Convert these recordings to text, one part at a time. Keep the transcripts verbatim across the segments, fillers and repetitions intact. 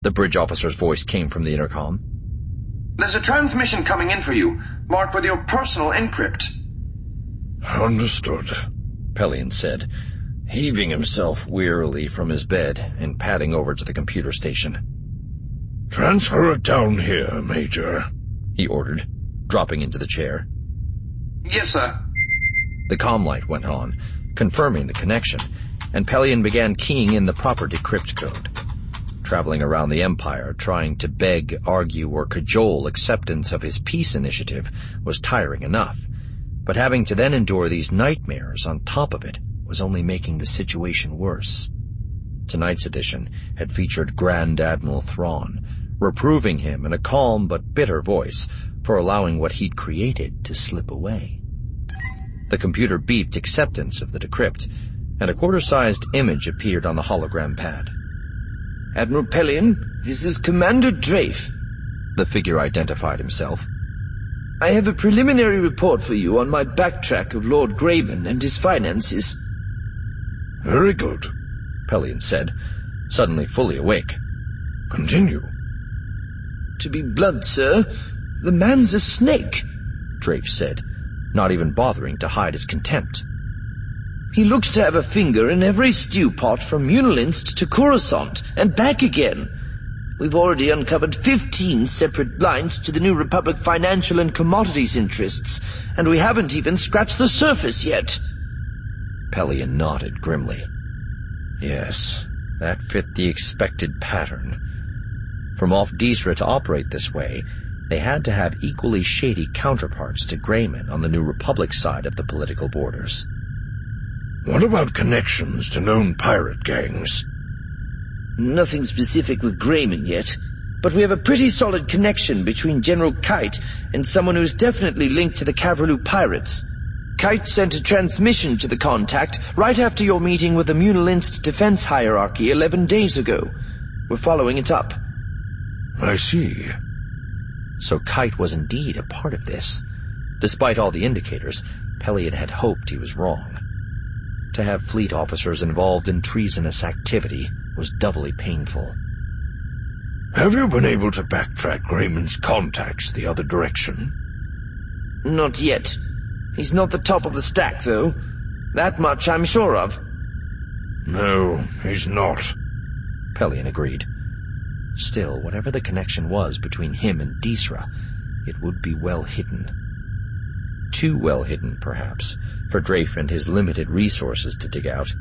The bridge officer's voice came from the intercom. There's a transmission coming in for you, marked with your personal encrypt. Understood, Pelion said, heaving himself wearily from his bed and padding over to the computer station. Transfer it down here, Major, he ordered, dropping into the chair. Yes, sir. The comm light went on, confirming the connection, and Pelion began keying in the proper decrypt code. Traveling around the Empire, trying to beg, argue, or cajole acceptance of his peace initiative was tiring enough, but having to then endure these nightmares on top of it was only making the situation worse. Tonight's edition had featured Grand Admiral Thrawn, reproving him in a calm but bitter voice for allowing what he'd created to slip away. The computer beeped acceptance of the decrypt, and a quarter-sized image appeared on the hologram pad. Admiral Pelion, this is Commander Drafe. The figure identified himself. I have a preliminary report for you on my backtrack of Lord Grayman and his finances. Very good, Pelion said, suddenly fully awake. Continue. To be blunt, sir, the man's a snake, Drafe said, not even bothering to hide his contempt. He looks to have a finger in every stew pot from Munilinst to Coruscant and back again. We've already uncovered fifteen separate lines to the New Republic financial and commodities interests, and we haven't even scratched the surface yet. Pelion nodded grimly. Yes, that fit the expected pattern. From off Disra to operate this way, they had to have equally shady counterparts to Grayman on the New Republic side of the political borders. What about connections to known pirate gangs? Nothing specific with Grayman yet, but we have a pretty solid connection between General Kite and someone who's definitely linked to the Cavrolu pirates. Kite sent a transmission to the contact right after your meeting with the Munilinst defense hierarchy eleven days ago. We're following it up. I see. So Kite was indeed a part of this. Despite all the indicators, Pelion had hoped he was wrong. To have fleet officers involved in treasonous activity was doubly painful. Have you been able to backtrack Grayman's contacts the other direction? Not yet. He's not the top of the stack, though. That much I'm sure of. No, he's not, Pelion agreed. Still, whatever the connection was between him and Disra, it would be well hidden. Too well hidden, perhaps, for Drafe and his limited resources to dig out.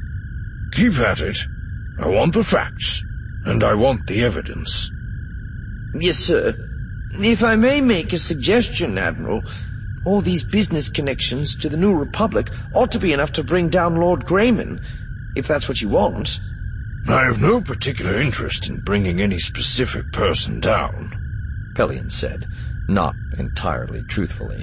Keep at it. I want the facts, and I want the evidence. Yes, sir. If I may make a suggestion, Admiral, all these business connections to the New Republic ought to be enough to bring down Lord Grayman, if that's what you want. I have no particular interest in bringing any specific person down, Pelion said, not entirely truthfully.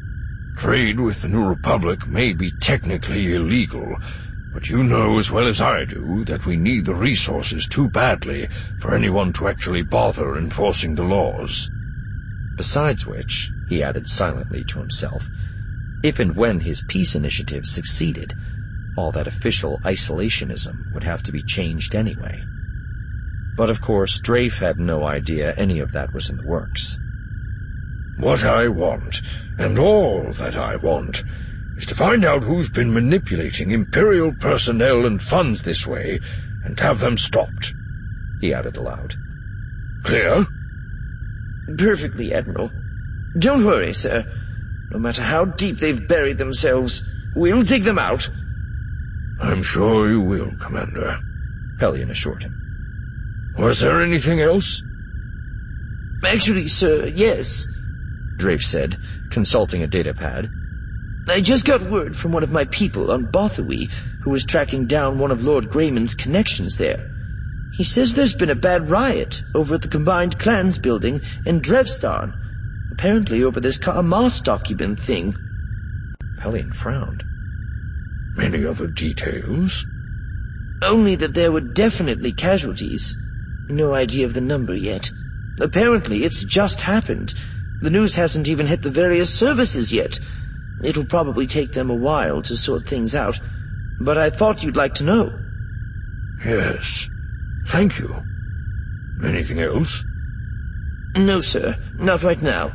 Trade with the New Republic may be technically illegal, but you know as well as I do that we need the resources too badly for anyone to actually bother enforcing the laws. Besides which, he added silently to himself, if and when his peace initiative succeeded, all that official isolationism would have to be changed anyway. But of course, Drafe had no idea any of that was in the works. What I want, and all that I want, is to find out who's been manipulating Imperial personnel and funds this way, and have them stopped, he added aloud. Clear? Perfectly, Admiral. Don't worry, sir. No matter how deep they've buried themselves, we'll dig them out. I'm sure you will, Commander, Pelion assured him. Was there anything else? Actually, sir, yes, Drafe said, consulting a datapad. I just got word from one of my people on Bothawi, who was tracking down one of Lord Grayman's connections there. He says there's been a bad riot over at the Combined Clans building in Drevstar, apparently over this Ka'amas document thing. Pelion frowned. Any other details? Only that there were definitely casualties. No idea of the number yet. Apparently it's just happened. The news hasn't even hit the various services yet. It'll probably take them a while to sort things out, but I thought you'd like to know. Yes, thank you. Anything else? No, sir. Not right now.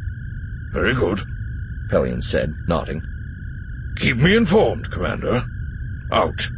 Very good, Pelion said, nodding. Keep me informed, Commander. Out.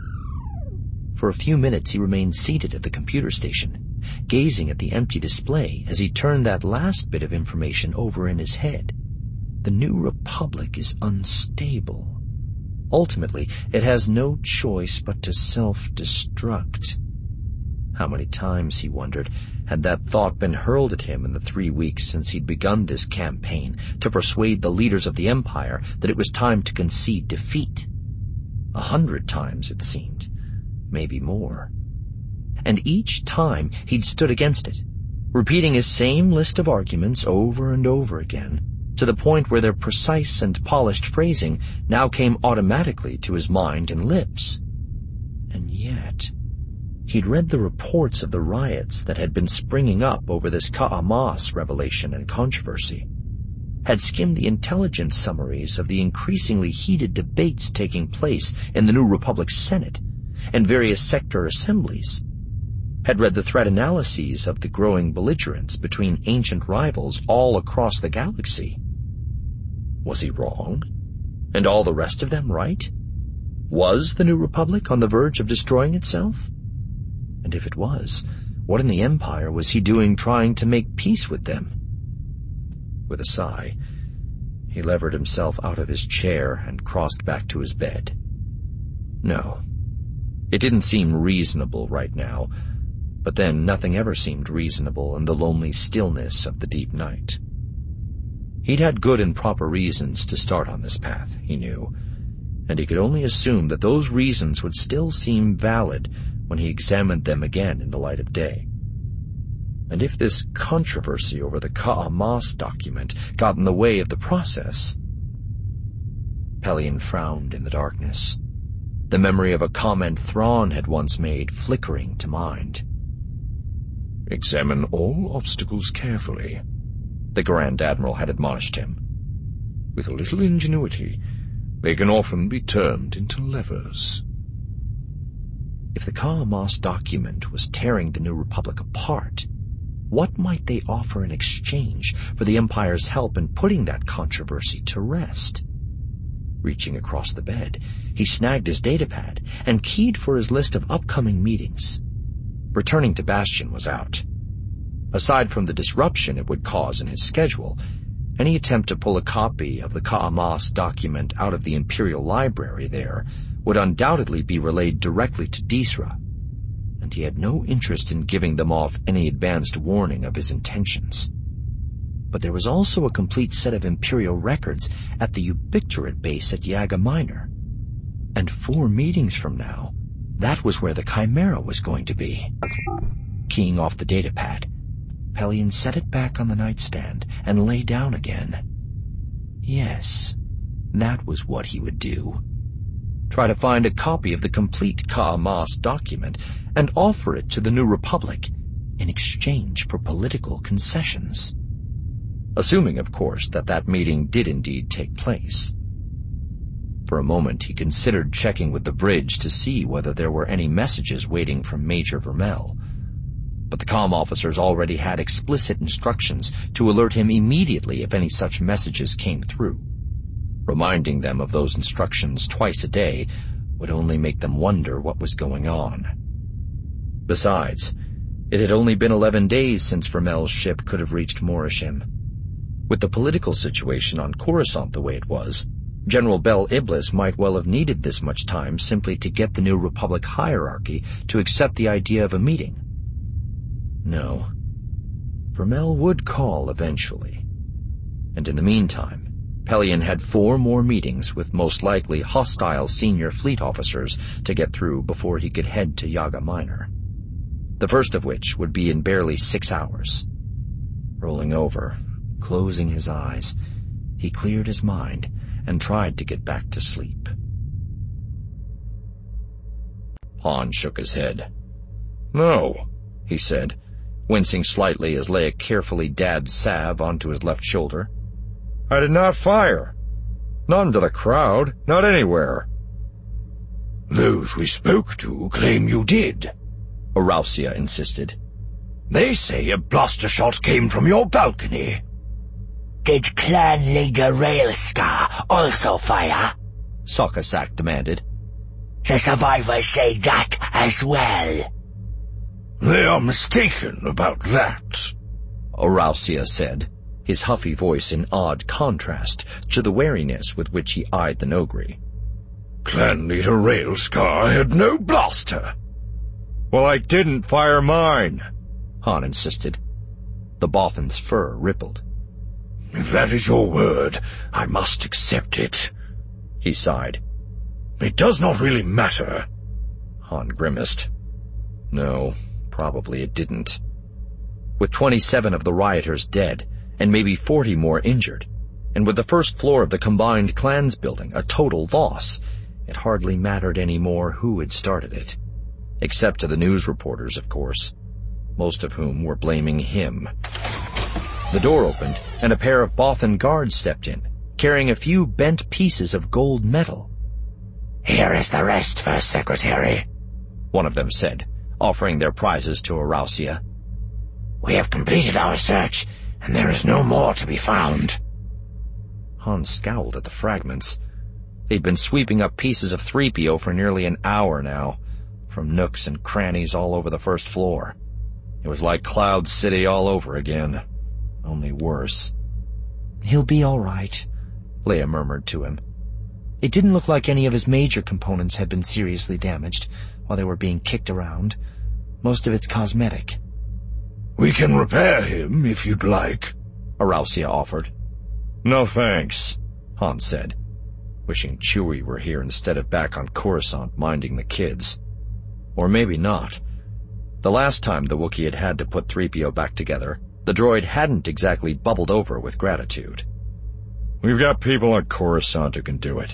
For a few minutes he remained seated at the computer station, gazing at the empty display as he turned that last bit of information over in his head. The New Republic is unstable. Ultimately, it has no choice but to self-destruct. How many times, he wondered, had that thought been hurled at him in the three weeks since he'd begun this campaign to persuade the leaders of the Empire that it was time to concede defeat? A hundred times, it seemed. Maybe more. And each time he'd stood against it, repeating his same list of arguments over and over again, to the point where their precise and polished phrasing now came automatically to his mind and lips. And yet, he'd read the reports of the riots that had been springing up over this Ka'amas revelation and controversy, had skimmed the intelligence summaries of the increasingly heated debates taking place in the New Republic Senate and various sector assemblies, had read the threat analyses of the growing belligerence between ancient rivals all across the galaxy. Was he wrong? And all the rest of them right? Was the New Republic on the verge of destroying itself? And if it was, what in the Empire was he doing trying to make peace with them? With a sigh, he levered himself out of his chair and crossed back to his bed. No, it didn't seem reasonable right now, but then nothing ever seemed reasonable in the lonely stillness of the deep night. He'd had good and proper reasons to start on this path, he knew, and he could only assume that those reasons would still seem valid when he examined them again in the light of day. And if this controversy over the Ka'amas document got in the way of the process... Pelion frowned in the darkness, the memory of a comment Thrawn had once made flickering to mind. Examine all obstacles carefully, the Grand Admiral had admonished him. With a little ingenuity, they can often be turned into levers. If the Ka'amas document was tearing the New Republic apart, what might they offer in exchange for the Empire's help in putting that controversy to rest? Reaching across the bed, he snagged his datapad and keyed for his list of upcoming meetings. Returning to Bastion was out. Aside from the disruption it would cause in his schedule, any attempt to pull a copy of the Ka'amas document out of the Imperial Library there would undoubtedly be relayed directly to Disra, and he had no interest in giving them off any advanced warning of his intentions. But there was also a complete set of Imperial records at the Ubictorate base at Yaga Minor. And four meetings from now, that was where the Chimera was going to be. Keying off the datapad, Pelion set it back on the nightstand and lay down again. Yes, that was what he would do. Try to find a copy of the complete Ka'amas document and offer it to the New Republic in exchange for political concessions. Assuming, of course, that that meeting did indeed take place. For a moment he considered checking with the bridge to see whether there were any messages waiting from Major Vermel, but the comm officers already had explicit instructions to alert him immediately if any such messages came through. Reminding them of those instructions twice a day would only make them wonder what was going on. Besides, it had only been eleven days since Vermel's ship could have reached Morishim. With the political situation on Coruscant the way it was, General Bel Iblis might well have needed this much time simply to get the New Republic hierarchy to accept the idea of a meeting. No. Vermel would call eventually. And in the meantime, Pelion had four more meetings with most likely hostile senior fleet officers to get through before he could head to Yaga Minor. The first of which would be in barely six hours. Rolling over, closing his eyes, he cleared his mind and tried to get back to sleep. Han shook his head. "No," he said, wincing slightly as Leia carefully dabbed salve onto his left shoulder. "I did not fire. Not into the crowd, not anywhere." "Those we spoke to claim you did," Orausia insisted. They say a blaster shot came from your balcony. Did clan leader Railscar also fire? Sockasack demanded. The survivors say that as well. They are mistaken about that, Orausia said, his huffy voice in odd contrast to the wariness with which he eyed the Nogri. Clan leader Railscar had no blaster. Well, I didn't fire mine, Han insisted. The Bothan's fur rippled. If that is your word, I must accept it, he sighed. It does not really matter. Han grimaced. No, probably it didn't. With twenty-seven of the rioters dead, and maybe forty more injured, and with the first floor of the combined clans building a total loss, it hardly mattered anymore who had started it. Except to the news reporters, of course, most of whom were blaming him. The door opened, and a pair of Bothan guards stepped in, carrying a few bent pieces of gold metal. Here is the rest, First Secretary, one of them said, offering their prizes to Orausia. We have completed our search, and there is no more to be found. Han scowled at the fragments. They'd been sweeping up pieces of three P O for nearly an hour now, from nooks and crannies all over the first floor. It was like Cloud City all over again, only worse. He'll be all right, Leia murmured to him. It didn't look like any of his major components had been seriously damaged while they were being kicked around. Most of it's cosmetic. We can repair him if you'd like, Orausia offered. No thanks, Han said, wishing Chewie were here instead of back on Coruscant minding the kids. Or maybe not. The last time the Wookiee had had to put three P O back together, the droid hadn't exactly bubbled over with gratitude. We've got people on Coruscant who can do it.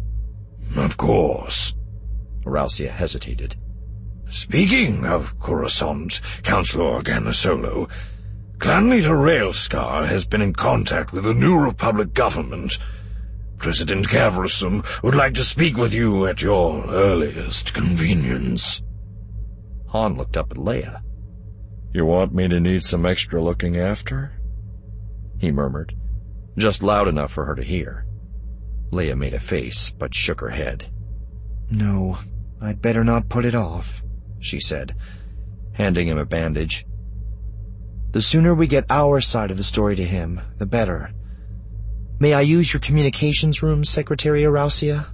Of course. Orausia hesitated. Speaking of Coruscant, Councilor Organa Solo, Clan leader Railscar has been in contact with the New Republic government. President Cavrisum would like to speak with you at your earliest convenience. Han looked up at Leia. You want me to need some extra looking after? He murmured, just loud enough for her to hear. Leia made a face, but shook her head. No, I'd better not put it off, she said, handing him a bandage. The sooner we get our side of the story to him, the better. May I use your communications room, Secretary Orausia?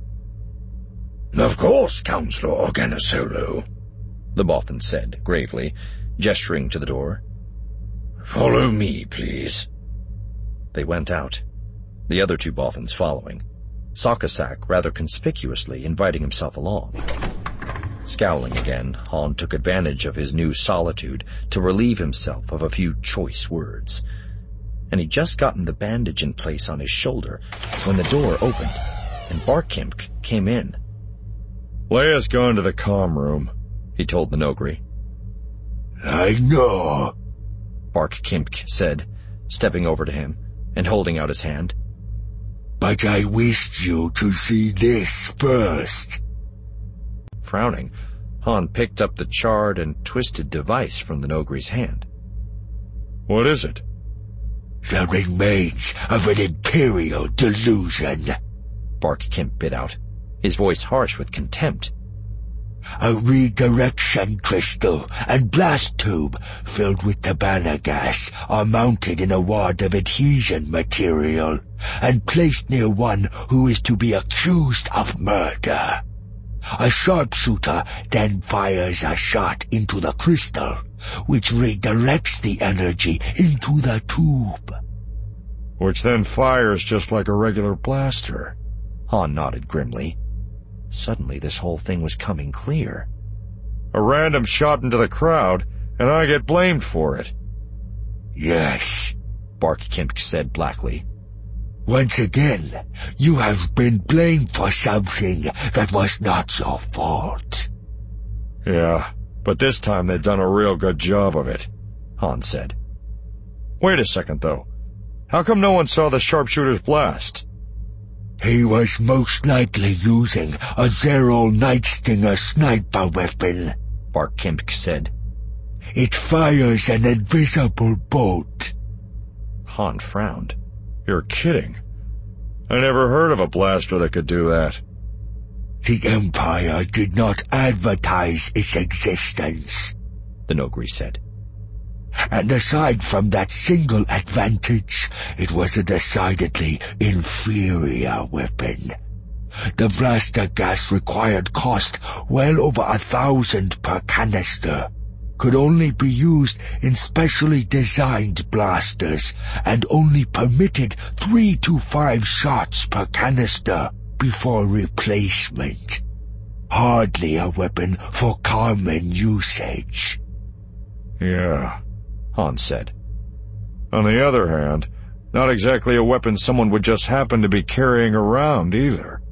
Of course, Councilor Organa Solo, the Bothan said, gravely, gesturing to the door. Follow me, please. They went out, the other two Bothans following, Sockasack rather conspicuously inviting himself along. Scowling again, Han took advantage of his new solitude to relieve himself of a few choice words. And he'd just gotten the bandage in place on his shoulder when the door opened, and Barkimp came in. Leia's gone to the comm room, he told the Nogri. I know, Barkimp said, stepping over to him and holding out his hand. But I wished you to see this first. Frowning, Han picked up the charred and twisted device from the Nogri's hand. What is it? The remains of an Imperial delusion, Barkimp bit out, his voice harsh with contempt. A redirection crystal and blast tube filled with Tabana gas are mounted in a wad of adhesion material and placed near one who is to be accused of murder. A sharpshooter then fires a shot into the crystal, which redirects the energy into the tube. Which then fires just like a regular blaster. Han nodded grimly. Suddenly this whole thing was coming clear. A random shot into the crowd, and I get blamed for it. Yes, Barkimp said blackly. Once again, you have been blamed for something that was not your fault. Yeah, but this time they've done a real good job of it, Han said. Wait a second, though. How come no one saw the sharpshooter's blast? He was most likely using a Zerol Nightstinger sniper weapon, Barkimp said. It fires an invisible bolt. Han frowned. You're kidding. I never heard of a blaster that could do that. The Empire did not advertise its existence, the Noghri said. And aside from that single advantage, it was a decidedly inferior weapon. The blaster gas required cost well over a thousand per canister, could only be used in specially designed blasters, and only permitted three to five shots per canister before replacement. Hardly a weapon for common usage. Yeah, Han said. On the other hand, not exactly a weapon someone would just happen to be carrying around either.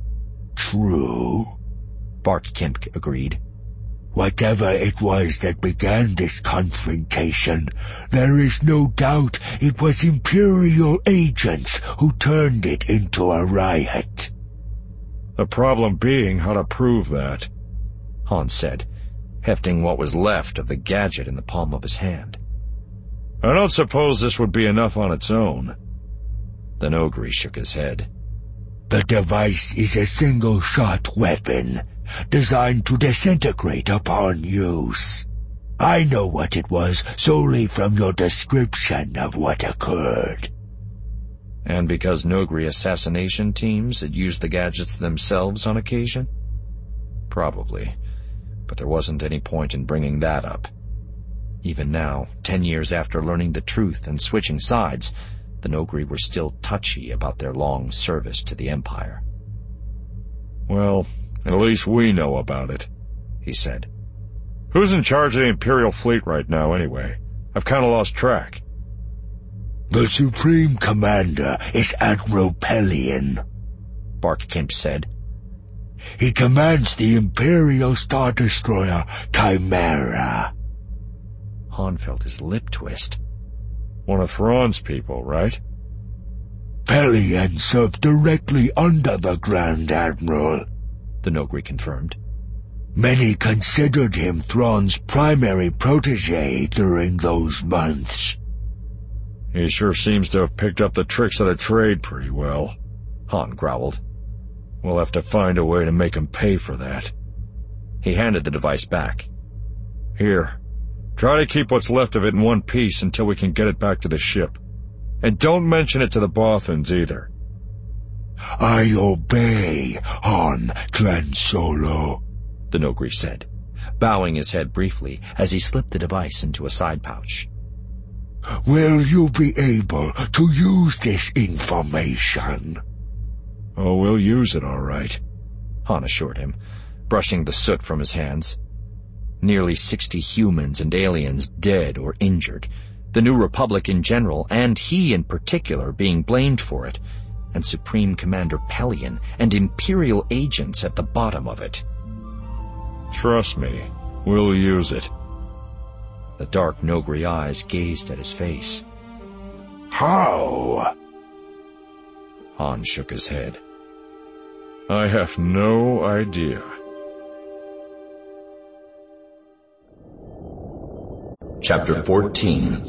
True, Bark Kemp agreed. Whatever it was that began this confrontation, there is no doubt it was Imperial agents who turned it into a riot. The problem being how to prove that, Han said, hefting what was left of the gadget in the palm of his hand. I don't suppose this would be enough on its own. The Noghri shook his head. The device is a single-shot weapon, designed to disintegrate upon use. I know what it was solely from your description of what occurred. And because Noghri assassination teams had used the gadgets themselves on occasion? Probably, but there wasn't any point in bringing that up. Even now, ten years after learning the truth and switching sides, the Noghri were still touchy about their long service to the Empire. Well, at least we know about it, he said. Who's in charge of the Imperial fleet right now, anyway? I've kind of lost track. The Supreme Commander is Admiral Pellaeon, Bark Kemp said. He commands the Imperial Star Destroyer Chimera. Han felt his lip twist. One of Thrawn's people, right? Pellaeon served directly under the Grand Admiral, the Noghri confirmed. Many considered him Thrawn's primary protege during those months. He sure seems to have picked up the tricks of the trade pretty well, Han growled. We'll have to find a way to make him pay for that. He handed the device back. Here, try to keep what's left of it in one piece until we can get it back to the ship. And don't mention it to the Bothans either. I obey, Han Clan Solo, the Noghri said, bowing his head briefly as he slipped the device into a side pouch. Will you be able to use this information? Oh, we'll use it all right, Han assured him, brushing the soot from his hands. Nearly sixty humans and aliens dead or injured, the New Republic in general, and he in particular, being blamed for it, and Supreme Commander Pellaeon and Imperial agents at the bottom of it. Trust me, we'll use it. The dark Noghri eyes gazed at his face. How? Han shook his head. I have no idea. Chapter fourteen.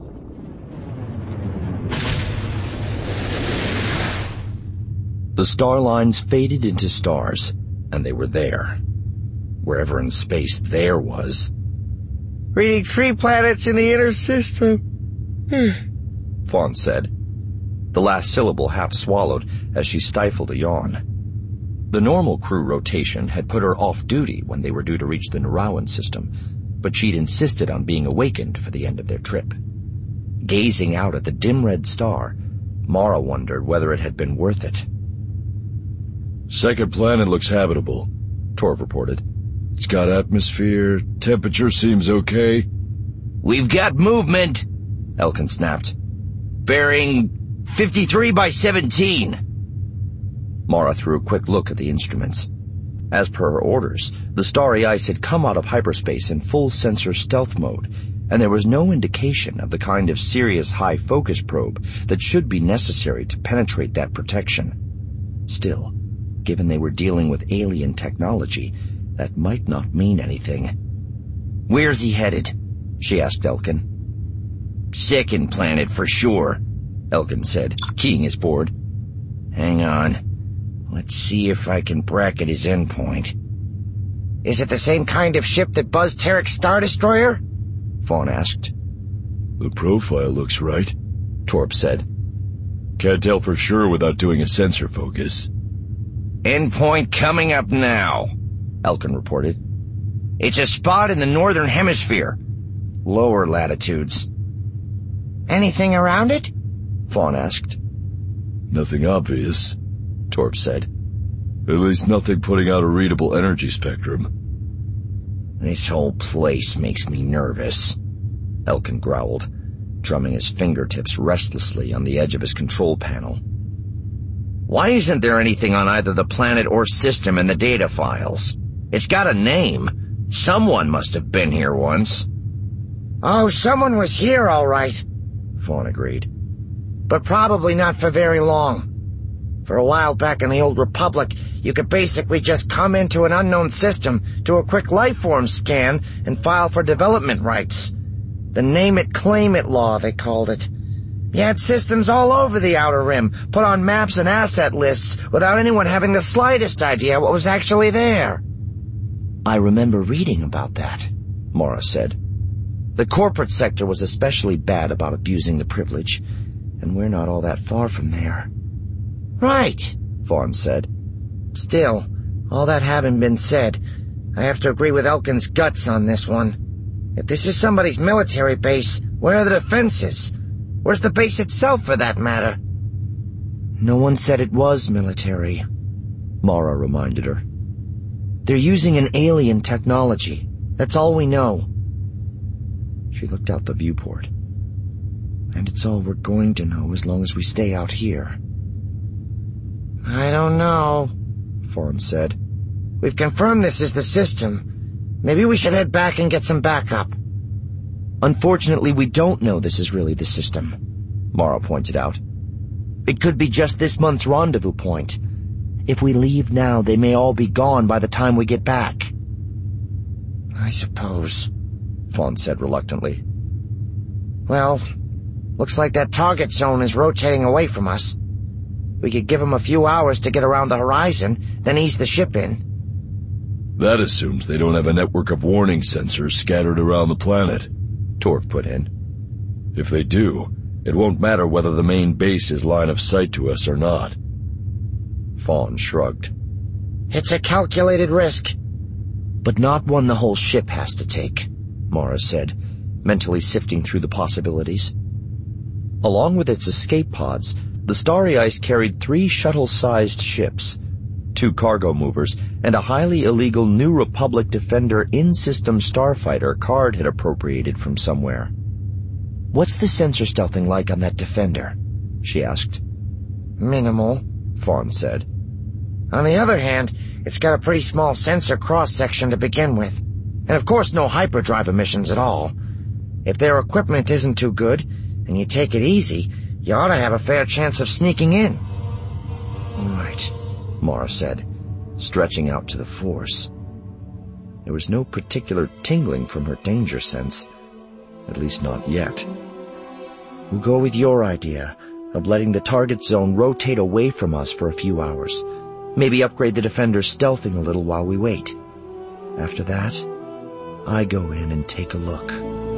The star lines faded into stars, and they were there. Wherever in space there was. Reading three planets in the inner system, Fawn said, the last syllable half swallowed as she stifled a yawn. The normal crew rotation had put her off duty when they were due to reach the Narawan system, but she'd insisted on being awakened for the end of their trip. Gazing out at the dim red star, Mara wondered whether it had been worth it. Second planet looks habitable, Torv reported. It's got atmosphere, temperature seems okay. We've got movement, Elkin snapped. Bearing fifty-three by seventeen. Mara threw a quick look at the instruments. As per her orders, the starry ice had come out of hyperspace in full sensor stealth mode, and there was no indication of the kind of serious high-focus probe that should be necessary to penetrate that protection. Still, given they were dealing with alien technology, that might not mean anything. Where's he headed? she asked Elkin. Second planet for sure, Elkin said, keying his board. Hang on. Let's see if I can bracket his endpoint. Is it the same kind of ship that buzzed Tarek's Star Destroyer? Fawn asked. The profile looks right, Torp said. Can't tell for sure without doing a sensor focus. Endpoint coming up now, Elkin reported. It's a spot in the northern hemisphere. Lower latitudes. Anything around it? Fawn asked. Nothing obvious, Torp said. At least nothing putting out a readable energy spectrum. This whole place makes me nervous, Elkin growled, drumming his fingertips restlessly on the edge of his control panel. Why isn't there anything on either the planet or system in the data files? It's got a name. Someone must have been here once. Oh, someone was here, all right, Fawn agreed. But probably not for very long. For a while back in the Old Republic, you could basically just come into an unknown system, do a quick lifeform scan, and file for development rights. The name-it-claim-it law, they called it. You had systems all over the Outer Rim, put on maps and asset lists, without anyone having the slightest idea what was actually there. I remember reading about that, Mara said. The corporate sector was especially bad about abusing the privilege, and we're not all that far from there. Right, Fawn said. Still, all that having been said, I have to agree with Elkin's guts on this one. If this is somebody's military base, where are the defenses? Where's the base itself, for that matter? No one said it was military, Mara reminded her. They're using an alien technology. That's all we know. She looked out the viewport. And it's all we're going to know as long as we stay out here. I don't know, Fawn said. We've confirmed this is the system. Maybe we should head back and get some backup. Unfortunately, we don't know this is really the system, Mara pointed out. It could be just this month's rendezvous point. If we leave now, they may all be gone by the time we get back. I suppose, Fawn said reluctantly. Well, looks like that target zone is rotating away from us. We could give them a few hours to get around the horizon, then ease the ship in. That assumes they don't have a network of warning sensors scattered around the planet, Torf put in. If they do, it won't matter whether the main base is line of sight to us or not. Fawn shrugged. It's a calculated risk. But not one the whole ship has to take, Mara said, mentally sifting through the possibilities. Along with its escape pods, the Starry Ice carried three shuttle-sized ships, two cargo movers, and a highly illegal New Republic Defender in-system starfighter Card had appropriated from somewhere. What's the sensor stealthing like on that Defender? She asked. Minimal, Fawn said. On the other hand, it's got a pretty small sensor cross-section to begin with, and of course no hyperdrive emissions at all. If their equipment isn't too good, and you take it easy, you ought to have a fair chance of sneaking in. Right, Mara said, stretching out to the Force. There was no particular tingling from her danger sense, at least not yet. We'll go with your idea of letting the target zone rotate away from us for a few hours. Maybe upgrade the Defender's stealthing a little while we wait. After that, I go in and take a look.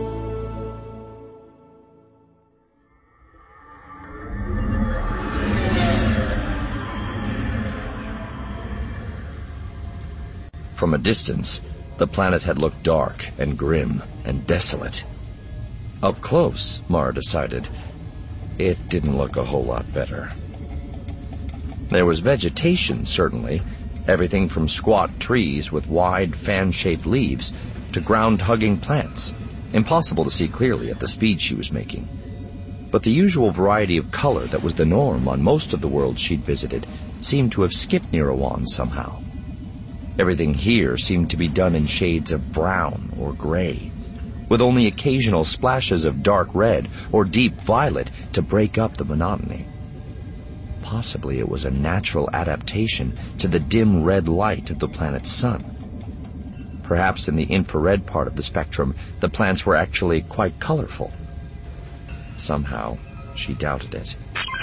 From a distance, the planet had looked dark and grim and desolate. Up close, Mara decided, it didn't look a whole lot better. There was vegetation, certainly, everything from squat trees with wide fan-shaped leaves to ground-hugging plants, impossible to see clearly at the speed she was making. But the usual variety of color that was the norm on most of the worlds she'd visited seemed to have skipped Nirawan somehow. Everything here seemed to be done in shades of brown or gray, with only occasional splashes of dark red or deep violet to break up the monotony. Possibly it was a natural adaptation to the dim red light of the planet's sun. Perhaps in the infrared part of the spectrum, the plants were actually quite colorful. Somehow, she doubted it.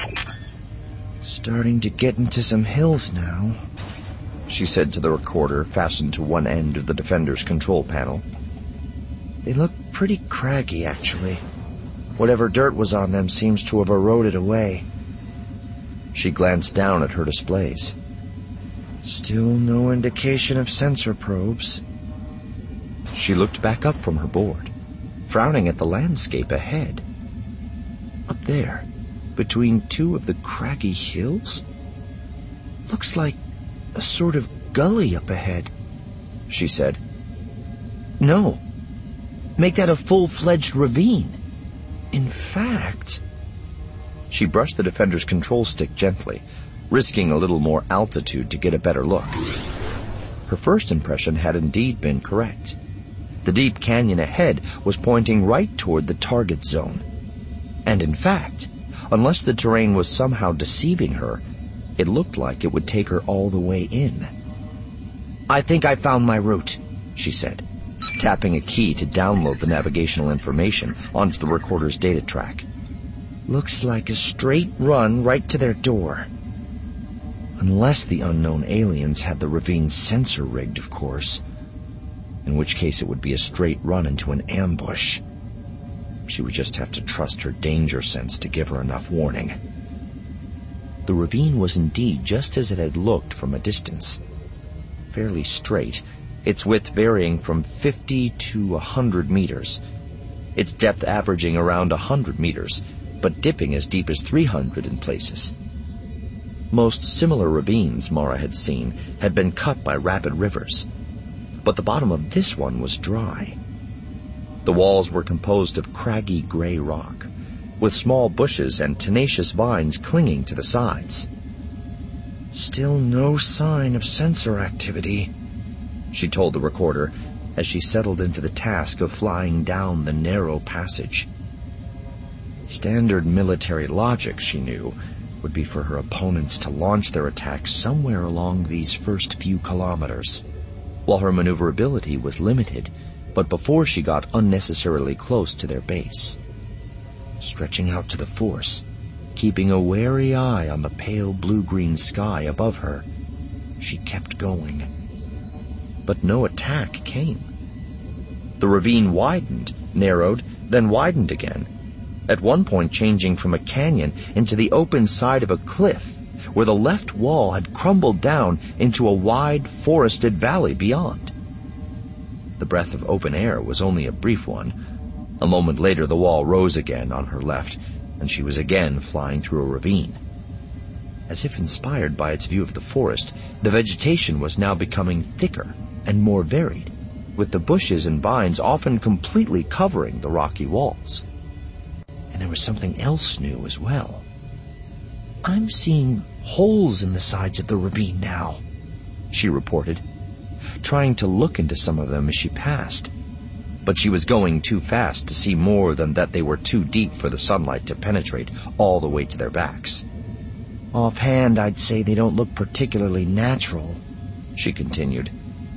Starting to get into some hills now, she said to the recorder fastened to one end of the Defender's control panel. They look pretty craggy, actually. Whatever dirt was on them seems to have eroded away. She glanced down at her displays. Still no indication of sensor probes. She looked back up from her board, frowning at the landscape ahead. Up there, between two of the craggy hills? Looks like a sort of gully up ahead, she said. No. Make that a full-fledged ravine. In fact... She brushed the Defender's control stick gently, risking a little more altitude to get a better look. Her first impression had indeed been correct. The deep canyon ahead was pointing right toward the target zone. And in fact, unless the terrain was somehow deceiving her, it looked like it would take her all the way in. I think I found my route, she said, tapping a key to download the navigational information onto the recorder's data track. Looks like a straight run right to their door. Unless the unknown aliens had the ravine sensor rigged, of course. In which case it would be a straight run into an ambush. She would just have to trust her danger sense to give her enough warning. The ravine was indeed just as it had looked from a distance. Fairly straight, its width varying from fifty to a hundred meters. Its depth averaging around a hundred meters, but dipping as deep as three hundred in places. Most similar ravines Mara had seen had been cut by rapid rivers, but the bottom of this one was dry. The walls were composed of craggy gray rock, with small bushes and tenacious vines clinging to the sides. Still no sign of sensor activity, she told the recorder as she settled into the task of flying down the narrow passage. Standard military logic, she knew, would be for her opponents to launch their attacks somewhere along these first few kilometers, while her maneuverability was limited, but before she got unnecessarily close to their base. Stretching out to the force, keeping a wary eye on the pale blue-green sky above her, she kept going. But no attack came. The ravine widened, narrowed, then widened again, at one point changing from a canyon into the open side of a cliff, where the left wall had crumbled down into a wide, forested valley beyond. The breath of open air was only a brief one. A moment later the wall rose again on her left, and she was again flying through a ravine. As if inspired by its view of the forest, the vegetation was now becoming thicker and more varied, with the bushes and vines often completely covering the rocky walls. And there was something else new as well. I'm seeing holes in the sides of the ravine now, she reported, trying to look into some of them as she passed. But she was going too fast to see more than that they were too deep for the sunlight to penetrate all the way to their backs. Offhand, I'd say they don't look particularly natural, she continued.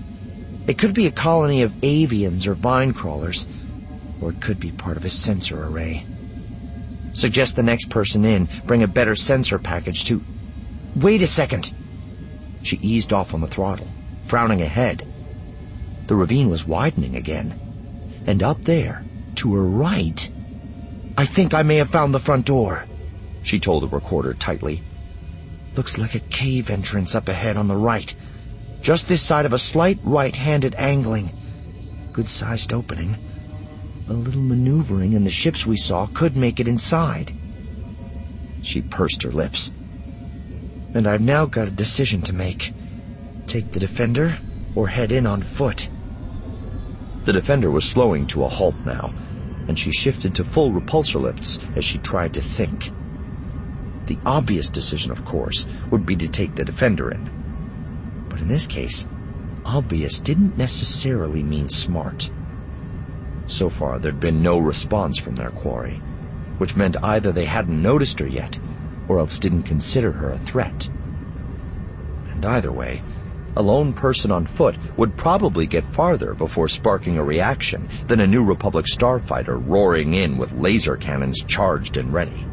It could be a colony of avians or vine crawlers, or it could be part of a sensor array. Suggest the next person in bring a better sensor package to... Wait a second! She eased off on the throttle, frowning ahead. The ravine was widening again, and up there, to her right... I think I may have found the front door, she told the recorder tightly. Looks like a cave entrance up ahead on the right, just this side of a slight right-handed angling. Good-sized opening. A little maneuvering and the ships we saw could make it inside. She pursed her lips. And I've now got a decision to make. Take the Defender or head in on foot. The Defender was slowing to a halt now, and she shifted to full repulsor lifts as she tried to think. The obvious decision, of course, would be to take the Defender in. But in this case, obvious didn't necessarily mean smart. So far, there'd been no response from their quarry, which meant either they hadn't noticed her yet, or else didn't consider her a threat. And either way, a lone person on foot would probably get farther before sparking a reaction than a New Republic starfighter roaring in with laser cannons charged and ready.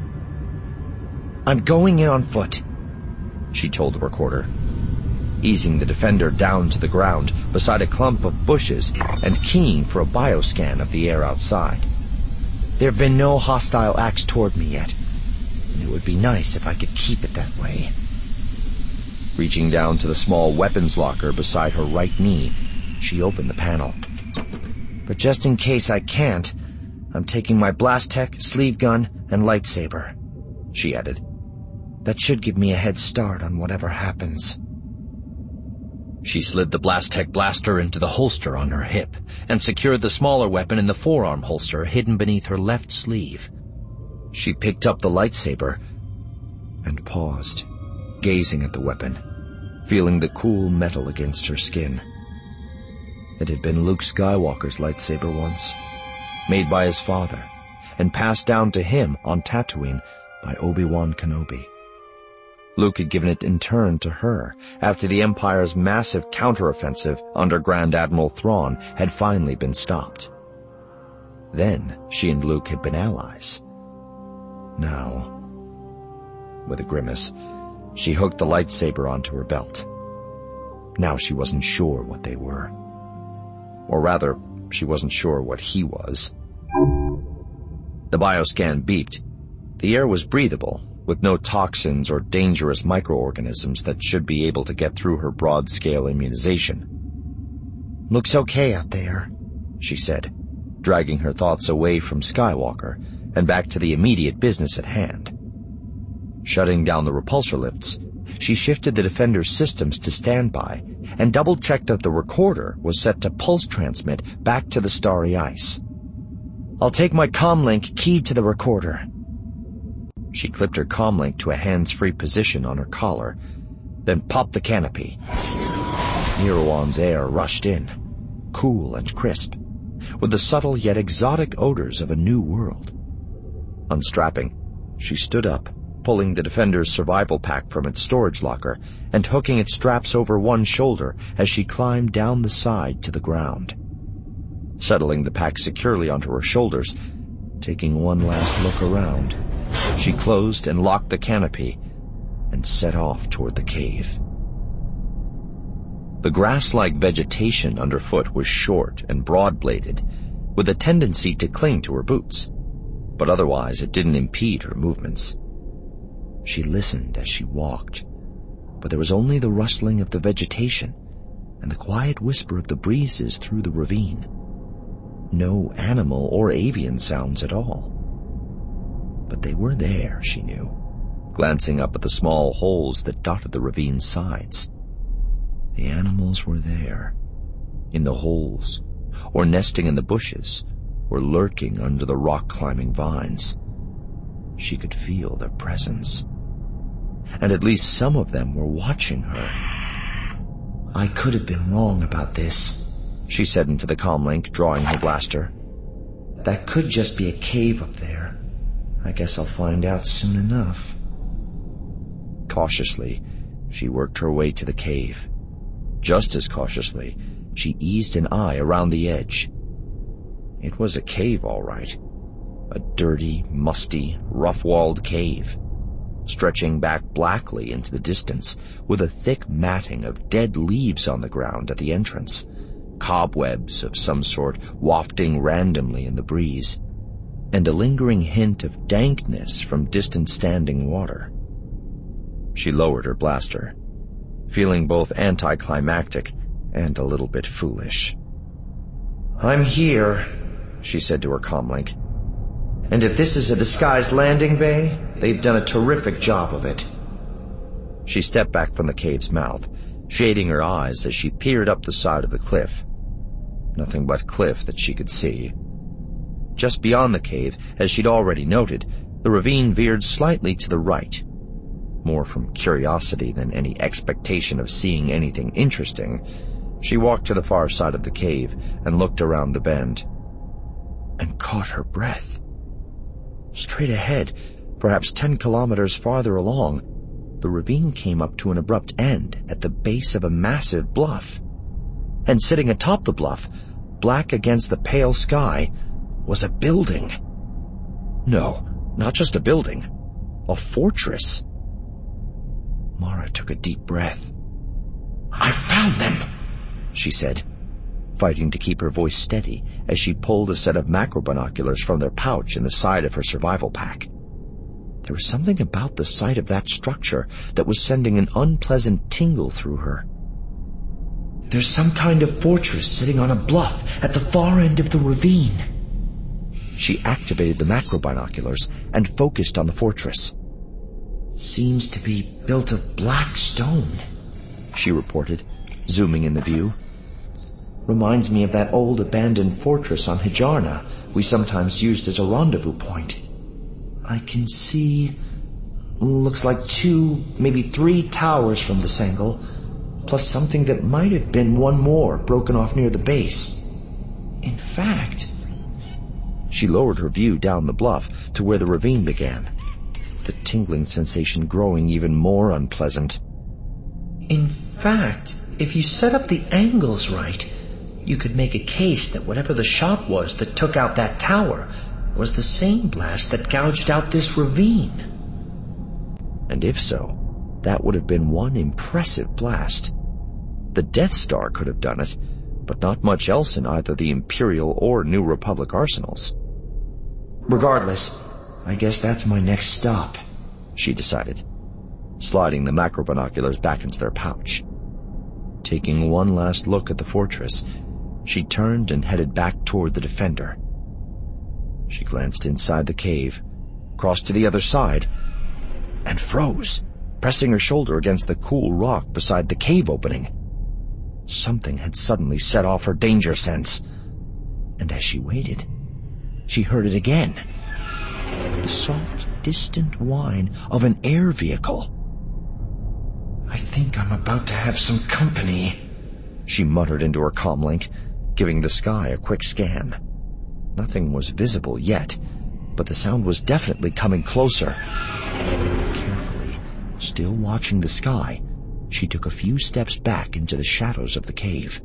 "I'm going in on foot," she told the recorder, easing the Defender down to the ground beside a clump of bushes and keying for a bioscan of the air outside. "There have been no hostile acts toward me yet, and it would be nice if I could keep it that way." Reaching down to the small weapons locker beside her right knee, she opened the panel. "But just in case I can't, I'm taking my blast tech, sleeve gun, and lightsaber," she added. "That should give me a head start on whatever happens." She slid the Blastech blaster into the holster on her hip and secured the smaller weapon in the forearm holster hidden beneath her left sleeve. She picked up the lightsaber and paused, gazing at the weapon, feeling the cool metal against her skin. It had been Luke Skywalker's lightsaber once, made by his father and passed down to him on Tatooine by Obi-Wan Kenobi. Luke had given it in turn to her after the Empire's massive counteroffensive under Grand Admiral Thrawn had finally been stopped. Then she and Luke had been allies. Now, with a grimace, she hooked the lightsaber onto her belt. Now she wasn't sure what they were. Or rather, she wasn't sure what he was. The bioscan beeped. The air was breathable, with no toxins or dangerous microorganisms that should be able to get through her broad-scale immunization. "Looks okay out there," she said, dragging her thoughts away from Skywalker and back to the immediate business at hand. Shutting down the repulsor lifts, she shifted the Defender's systems to standby and double-checked that the recorder was set to pulse transmit back to the starry ice. "I'll take my comlink keyed to the recorder." She clipped her comlink to a hands-free position on her collar, then popped the canopy. Erewhon's air rushed in, cool and crisp, with the subtle yet exotic odors of a new world. Unstrapping, she stood up, pulling the Defender's survival pack from its storage locker and hooking its straps over one shoulder as she climbed down the side to the ground. Settling the pack securely onto her shoulders, taking one last look around, she closed and locked the canopy and set off toward the cave. The grass-like vegetation underfoot was short and broad-bladed, with a tendency to cling to her boots, but otherwise it didn't impede her movements. She listened as she walked, but there was only the rustling of the vegetation and the quiet whisper of the breezes through the ravine. No animal or avian sounds at all. But they were there, she knew, glancing up at the small holes that dotted the ravine's sides. The animals were there, in the holes, or nesting in the bushes, or lurking under the rock-climbing vines. She could feel their presence, and at least some of them were watching her. "I could have been wrong about this," she said into the comlink, drawing her blaster. "That could just be a cave up there. I guess I'll find out soon enough." Cautiously, she worked her way to the cave. Just as cautiously, she eased an eye around the edge. It was a cave, all right. A dirty, musty, rough-walled cave, stretching back blackly into the distance, with a thick matting of dead leaves on the ground at the entrance, cobwebs of some sort wafting randomly in the breeze, and a lingering hint of dankness from distant standing water. She lowered her blaster, feeling both anticlimactic and a little bit foolish. "I'm here," she said to her comlink. "And if this is a disguised landing bay, they've done a terrific job of it." She stepped back from the cave's mouth, shading her eyes as she peered up the side of the cliff. Nothing but cliff that she could see. Just beyond the cave, as she'd already noted, the ravine veered slightly to the right. More from curiosity than any expectation of seeing anything interesting, she walked to the far side of the cave and looked around the bend, and caught her breath. Straight ahead, perhaps ten kilometers farther along, the ravine came up to an abrupt end at the base of a massive bluff. And sitting atop the bluff, black against the pale sky, was a building. No, not just a building. A fortress. Mara took a deep breath. "I found them," she said, fighting to keep her voice steady as she pulled a set of macro binoculars from their pouch in the side of her survival pack. There was something about the sight of that structure that was sending an unpleasant tingle through her. "There's some kind of fortress sitting on a bluff at the far end of the ravine." She activated the macro binoculars and focused on the fortress. "Seems to be built of black stone," she reported, zooming in the view. "Reminds me of that old abandoned fortress on Hijarna we sometimes used as a rendezvous point. I can see... looks like two, maybe three towers from this angle, plus something that might have been one more broken off near the base. In fact..." She lowered her view down the bluff to where the ravine began, the tingling sensation growing even more unpleasant. "In fact, if you set up the angles right, you could make a case that whatever the shot was that took out that tower was the same blast that gouged out this ravine." And if so, that would have been one impressive blast. The Death Star could have done it, but not much else in either the Imperial or New Republic arsenals. "Regardless, I guess that's my next stop," she decided, sliding the macro binoculars back into their pouch. Taking one last look at the fortress, she turned and headed back toward the Defender. She glanced inside the cave, crossed to the other side, and froze, pressing her shoulder against the cool rock beside the cave opening. Something had suddenly set off her danger sense, and as she waited, she heard it again. The soft, distant whine of an air vehicle. "I think I'm about to have some company," she muttered into her comlink, giving the sky a quick scan. Nothing was visible yet, but the sound was definitely coming closer. Carefully, still watching the sky, she took a few steps back into the shadows of the cave.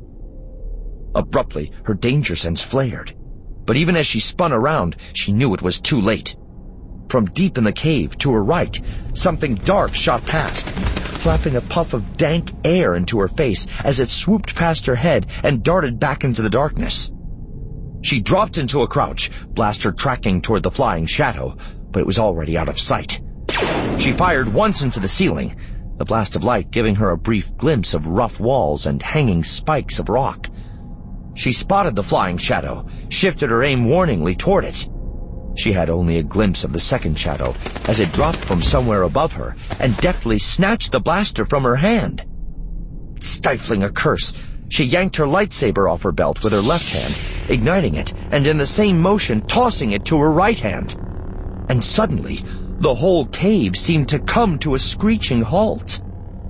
Abruptly, her danger sense flared, but even as she spun around, she knew it was too late. From deep in the cave, to her right, something dark shot past, flapping a puff of dank air into her face as it swooped past her head and darted back into the darkness. She dropped into a crouch, blaster tracking toward the flying shadow, but it was already out of sight. She fired once into the ceiling, the blast of light giving her a brief glimpse of rough walls and hanging spikes of rock. She spotted the flying shadow, shifted her aim warningly toward it. She had only a glimpse of the second shadow as it dropped from somewhere above her and deftly snatched the blaster from her hand. Stifling a curse, she yanked her lightsaber off her belt with her left hand, igniting it, and in the same motion tossing it to her right hand. And suddenly, the whole cave seemed to come to a screeching halt.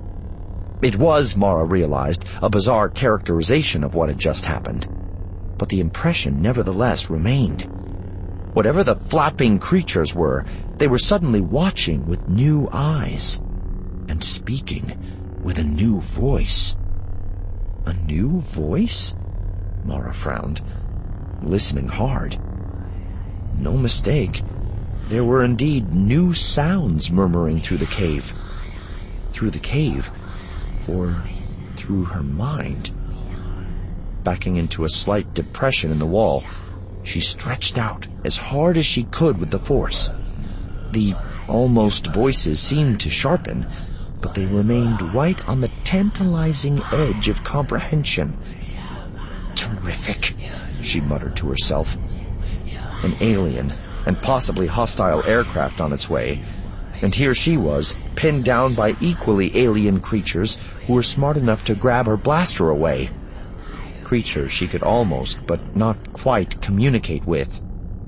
It was, Mara realized, a bizarre characterization of what had just happened, but the impression nevertheless remained. Whatever the flapping creatures were, they were suddenly watching with new eyes and speaking with a new voice. A new voice? Mara frowned, listening hard. No mistake. There were indeed new sounds murmuring through the cave. Through the cave, or through her mind. Backing into a slight depression in the wall, she stretched out as hard as she could with the force. The almost voices seemed to sharpen, but they remained right on the tantalizing edge of comprehension. "Terrific," she muttered to herself. An alien, and possibly hostile aircraft on its way, and here she was, pinned down by equally alien creatures who were smart enough to grab her blaster away. Creatures she could almost, but not quite, communicate with.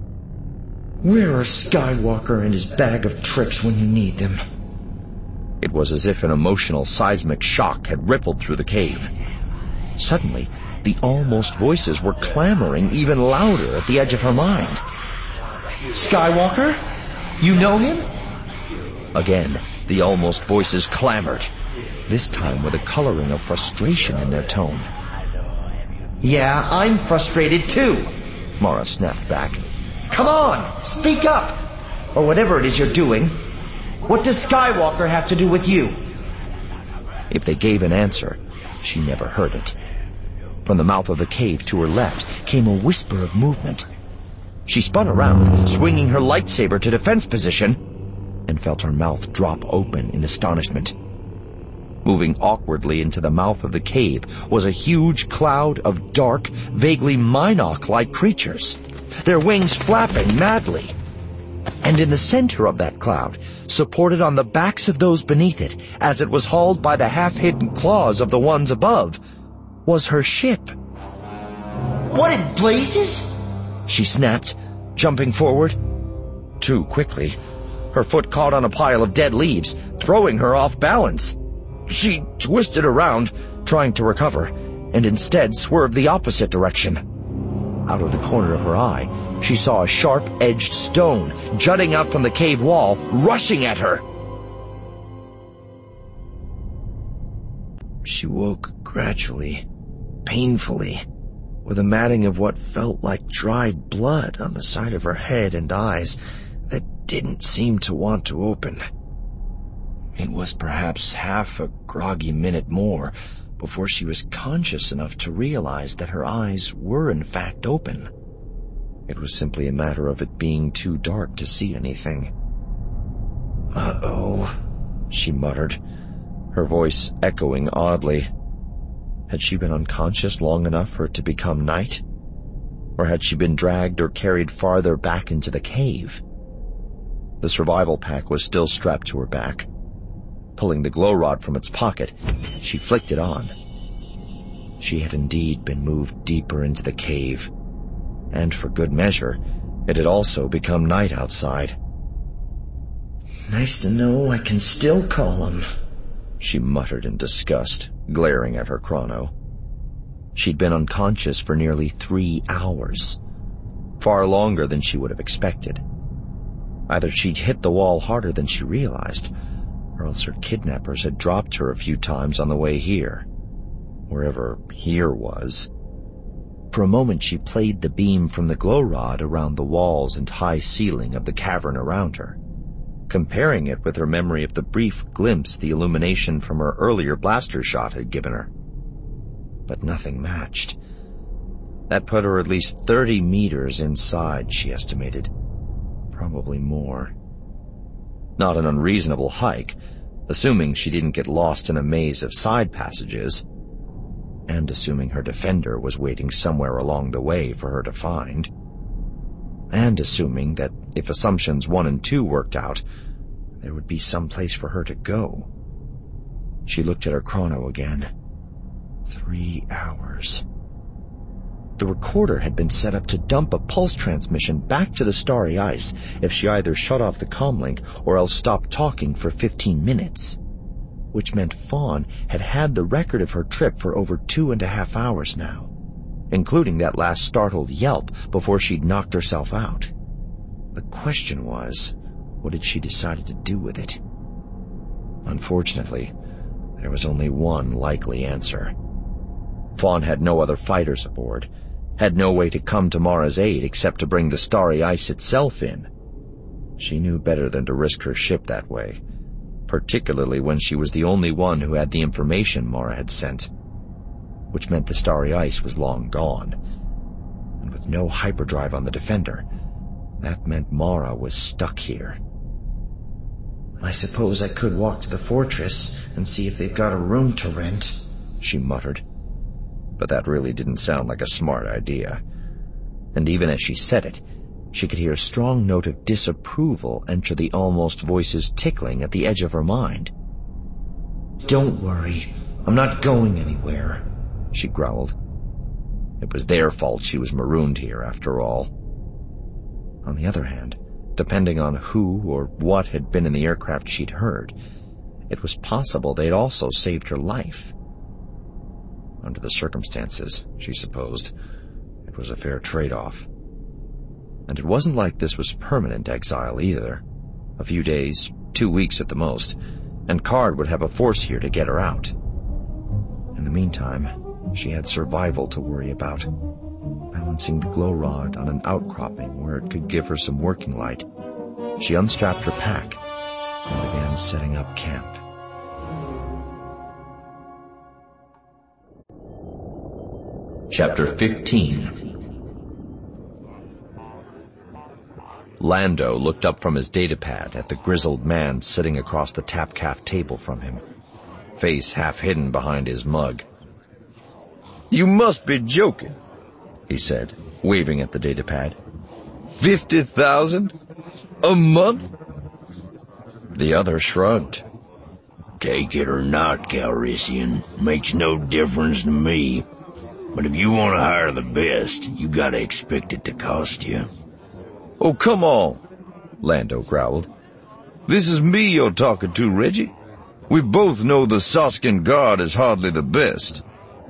"Where are Skywalker and his bag of tricks when you need them?" It was as if an emotional seismic shock had rippled through the cave. Suddenly, the almost voices were clamoring even louder at the edge of her mind. "Skywalker? You know him?" Again, The almost voices clamored, this time with a coloring of frustration in their tone. Yeah, I'm frustrated too, Mara snapped back. Come on, speak up! Or whatever it is you're doing. What does Skywalker have to do with you? If they gave an answer, she never heard it. From the mouth of the cave to her left came a whisper of movement. She spun around, swinging her lightsaber to defense position, and felt her mouth drop open in astonishment. Moving awkwardly into the mouth of the cave was a huge cloud of dark, vaguely Minoc-like creatures, their wings flapping madly. And in the center of that cloud, supported on the backs of those beneath it, as it was hauled by the half-hidden claws of the ones above, was her ship. What in blazes? She snapped, jumping forward. Too quickly. Her foot caught on a pile of dead leaves, throwing her off balance. She twisted around, trying to recover, and instead swerved the opposite direction. Out of the corner of her eye, she saw a sharp-edged stone jutting out from the cave wall, rushing at her. She woke gradually, painfully, with a matting of what felt like dried blood on the side of her head and eyes that didn't seem to want to open. It was perhaps half a groggy minute more before she was conscious enough to realize that her eyes were in fact open. It was simply a matter of it being too dark to see anything. Uh-oh, she muttered, her voice echoing oddly. Had she been unconscious long enough for it to become night? Or had she been dragged or carried farther back into the cave? The survival pack was still strapped to her back. Pulling the glow rod from its pocket, she flicked it on. She had indeed been moved deeper into the cave, and for good measure, it had also become night outside. Nice to know I can still call him, she muttered in disgust, glaring at her chrono. She'd been unconscious for nearly three hours, far longer than she would have expected. Either she'd hit the wall harder than she realized, or else her kidnappers had dropped her a few times on the way here, wherever here was. For a moment she played the beam from the glow rod around the walls and high ceiling of the cavern around her, comparing it with her memory of the brief glimpse the illumination from her earlier blaster shot had given her. But nothing matched. That put her at least thirty meters inside, she estimated. Probably more. Not an unreasonable hike, assuming she didn't get lost in a maze of side passages, and assuming her defender was waiting somewhere along the way for her to find, and assuming that if assumptions one and two worked out, there would be some place for her to go. She looked at her chrono again. Three hours. The recorder had been set up to dump a pulse transmission back to the starry ice if she either shut off the comlink or else stopped talking for fifteen minutes, which meant Fawn had had the record of her trip for over two and a half hours now, including that last startled yelp before she'd knocked herself out. The question was, what had she decided to do with it? Unfortunately, there was only one likely answer. Fawn had no other fighters aboard, had no way to come to Mara's aid except to bring the starry ice itself in. She knew better than to risk her ship that way, particularly when she was the only one who had the information Mara had sent, which meant the starry ice was long gone. And with no hyperdrive on the Defender, that meant Mara was stuck here. I suppose I could walk to the fortress and see if they've got a room to rent, she muttered. But that really didn't sound like a smart idea. And even as she said it, she could hear a strong note of disapproval enter the almost voices tickling at the edge of her mind. Don't worry, I'm not going anywhere, she growled. It was their fault she was marooned here, after all. On the other hand, depending on who or what had been in the aircraft she'd heard, it was possible they'd also saved her life. Under the circumstances, she supposed, it was a fair trade-off. And it wasn't like this was permanent exile either. A few days, two weeks at the most, and Card would have a force here to get her out. In the meantime, she had survival to worry about. Balancing the glow rod on an outcropping where it could give her some working light, she unstrapped her pack and began setting up camp. Chapter fifteen. Lando looked up from his datapad at the grizzled man sitting across the Tapcaf table from him, face half hidden behind his mug. "You must be joking," he said, waving at the datapad. Fifty thousand? A month? The other shrugged. Take it or not, Calrissian. Makes no difference to me. But if you want to hire the best, you gotta expect it to cost you. Oh, come on, Lando growled. This is me you're talking to, Reggie. We both know the Soskin Guard is hardly the best.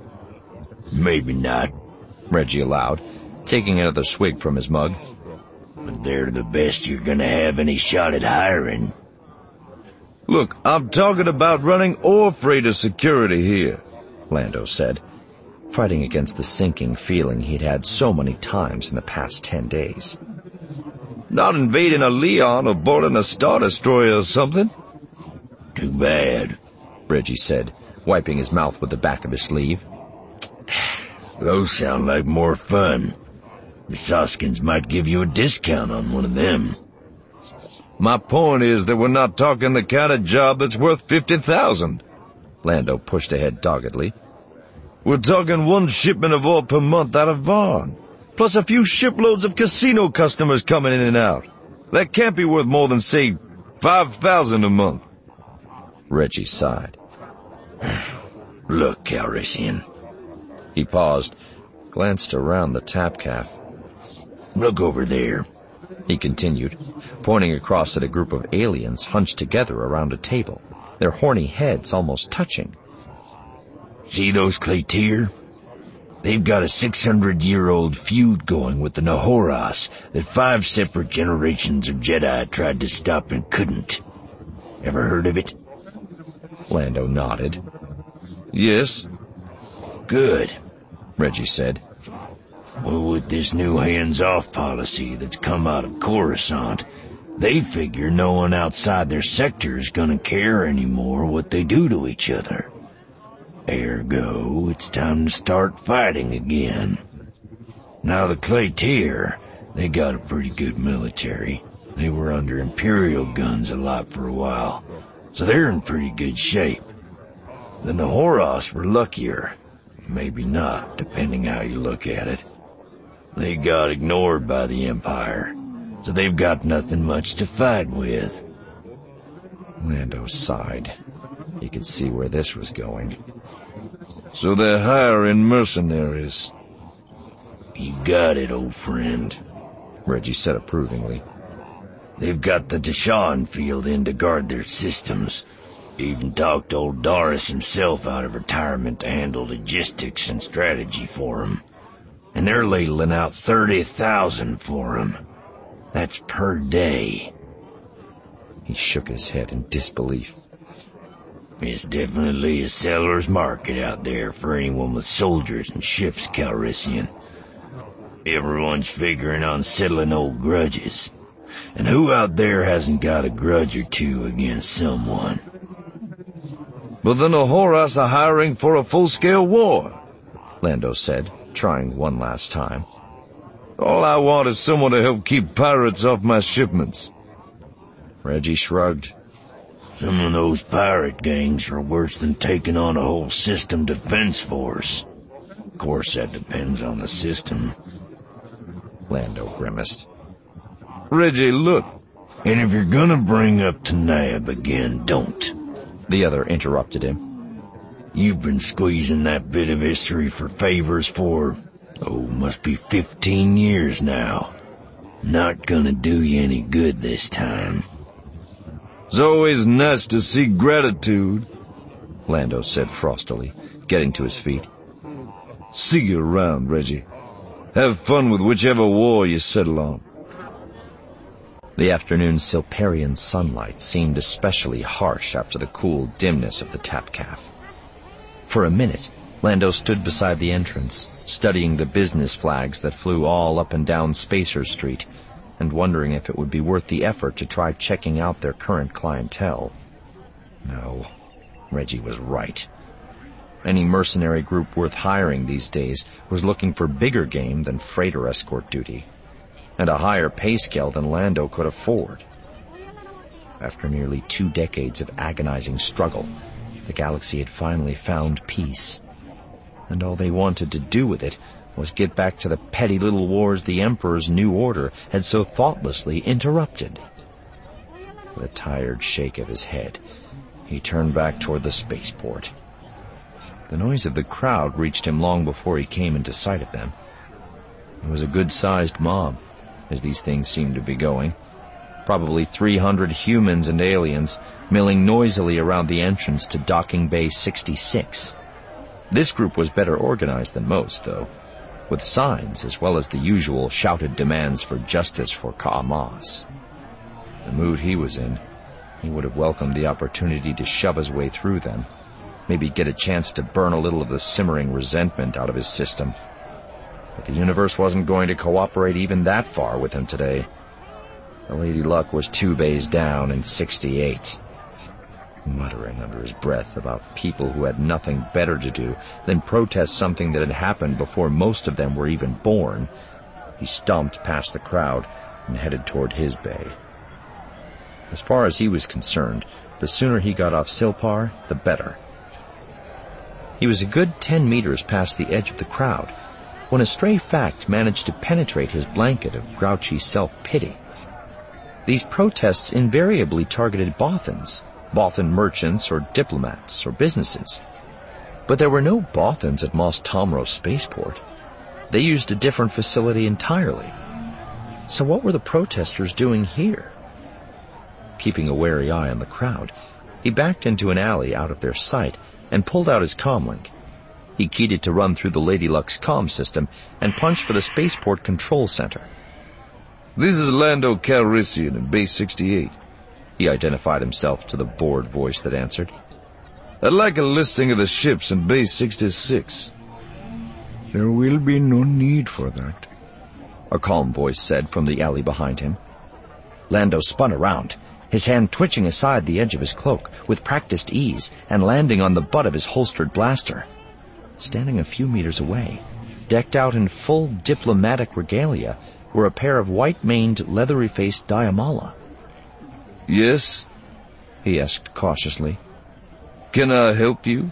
Maybe not, Reggie allowed, taking another swig from his mug. But they're the best you're gonna have any shot at hiring. Look, I'm talking about running ore freighter security here, Lando said, fighting against the sinking feeling he'd had so many times in the past ten days. Not invading a Leon or boarding a Star Destroyer or something. Too bad, Reggie said, wiping his mouth with the back of his sleeve. Those sound like more fun. The Soskins might give you a discount on one of them. My point is that we're not talking the kind of job that's worth fifty thousand. Lando pushed ahead doggedly. We're talking one shipment of ore per month out of Vaughn, plus a few shiploads of casino customers coming in and out. That can't be worth more than, say, five thousand a month. Reggie sighed. Look, Calrissian. He paused, glanced around the Tapcaf. Look over there, he continued, pointing across at a group of aliens hunched together around a table, their horny heads almost touching. See those Claytier? They've got a six hundred year old feud going with the Nahoras that five separate generations of Jedi tried to stop and couldn't. Ever heard of it? Lando nodded. Yes. Good, Reggie said. Well, with this new hands-off policy that's come out of Coruscant, they figure no one outside their sector is gonna care anymore what they do to each other. Ergo, it's time to start fighting again. Now the Claytier, they got a pretty good military. They were under Imperial guns a lot for a while, so they're in pretty good shape. The Nahoras were luckier. Maybe not, depending how you look at it. They got ignored by the Empire, so they've got nothing much to fight with. Lando sighed. He could see where this was going. So they're hiring mercenaries. You got it, old friend, Reggie said approvingly. They've got the Deshawn field in to guard their systems. Even talked old Doris himself out of retirement to handle logistics and strategy for him. And they're ladling out thirty thousand for him. That's per day. He shook his head in disbelief. It's definitely a seller's market out there for anyone with soldiers and ships, Calrissian. Everyone's figuring on settling old grudges. And who out there hasn't got a grudge or two against someone? But the Nahoras are hiring for a full-scale war, Lando said, trying one last time. All I want is someone to help keep pirates off my shipments. Reggie shrugged. Some of those pirate gangs are worse than taking on a whole system defense force. Of course, that depends on the system. Lando grimaced. Reggie, look. And if you're gonna bring up Tanab again, don't. The other interrupted him. You've been squeezing that bit of history for favors for, oh, must be fifteen years now. Not gonna do you any good this time. It's always nice to see gratitude, Lando said frostily, getting to his feet. See you around, Reggie. Have fun with whichever war you settle on. The afternoon Silparian sunlight seemed especially harsh after the cool dimness of the Tapcaf. For a minute, Lando stood beside the entrance, studying the business flags that flew all up and down Spacer Street, and wondering if it would be worth the effort to try checking out their current clientele. No, Reggie was right. Any mercenary group worth hiring these days was looking for bigger game than freighter escort duty, and a higher pay scale than Lando could afford. After nearly two decades of agonizing struggle, the galaxy had finally found peace, and all they wanted to do with it was get back to the petty little wars the Emperor's new order had so thoughtlessly interrupted. With a tired shake of his head, he turned back toward the spaceport. The noise of the crowd reached him long before he came into sight of them. It was a good-sized mob, as these things seemed to be going. Probably three hundred humans and aliens milling noisily around the entrance to Docking Bay sixty-six. This group was better organized than most, though, with signs as well as the usual shouted demands for justice for Ka'amas. The mood he was in, he would have welcomed the opportunity to shove his way through them, maybe get a chance to burn a little of the simmering resentment out of his system. But the universe wasn't going to cooperate even that far with him today. The Lady Luck was two bays down in sixty-eight. Muttering under his breath about people who had nothing better to do than protest something that had happened before most of them were even born, he stomped past the crowd and headed toward his bay. As far as he was concerned, the sooner he got off Silpar, the better. He was a good ten meters past the edge of the crowd when a stray fact managed to penetrate his blanket of grouchy self-pity. These protests invariably targeted Bothans, Bothan merchants or diplomats or businesses. But there were no Bothans at Mos Tamro Spaceport. They used a different facility entirely. So what were the protesters doing here? Keeping a wary eye on the crowd, he backed into an alley out of their sight and pulled out his comlink. He keyed it to run through the Lady Luck's comm system and punched for the spaceport control center. This is Lando Calrissian in Base sixty-eight. He identified himself to the bored voice that answered. I'd like a listing of the ships in Base sixty-six. There will be no need for that, a calm voice said from the alley behind him. Lando spun around, his hand twitching aside the edge of his cloak with practiced ease and landing on the butt of his holstered blaster. Standing a few meters away, decked out in full diplomatic regalia, were a pair of white-maned, leathery-faced Diamala. Yes? He asked cautiously. Can I help you?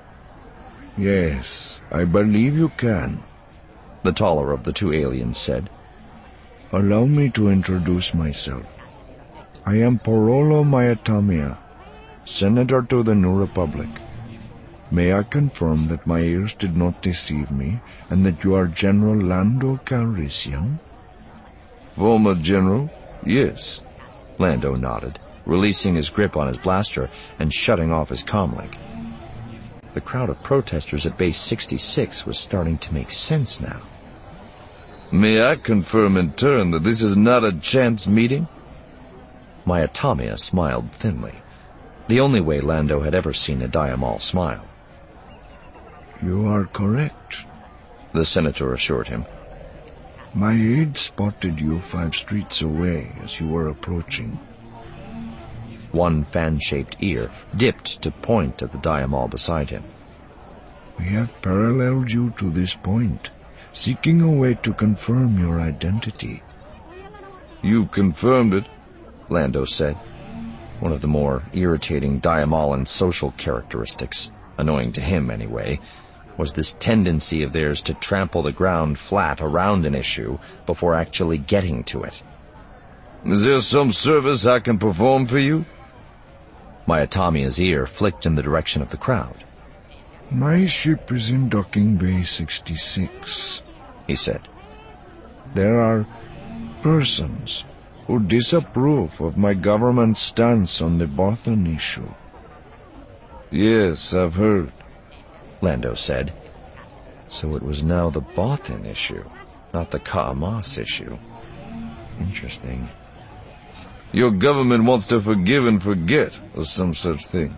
Yes, I believe you can, the taller of the two aliens said. Allow me to introduce myself. I am Porolo Myatamia, Senator to the New Republic. May I confirm that my ears did not deceive me, and that you are General Lando Calrissian? Former General, yes. Lando nodded, releasing his grip on his blaster and shutting off his comlink. The crowd of protesters at Base sixty-six was starting to make sense now. May I confirm in turn that this is not a chance meeting? Myatamia smiled thinly, the only way Lando had ever seen a Diamal smile. You are correct, the senator assured him. My aide spotted you five streets away as you were approaching. One fan-shaped ear dipped to point at the Diamal beside him. We have paralleled you to this point, seeking a way to confirm your identity. You've confirmed it, Lando said. One of the more irritating Diamalan social characteristics, annoying to him anyway, was this tendency of theirs to trample the ground flat around an issue before actually getting to it. Is there some service I can perform for you? Myatamia's ear flicked in the direction of the crowd. My ship is in Docking Bay sixty-six, he said. There are persons who disapprove of my government's stance on the Bothan issue. Yes, I've heard, Lando said. So it was now the Bothan issue, not the Ka'amas issue. Interesting. Your government wants to forgive and forget, or some such thing.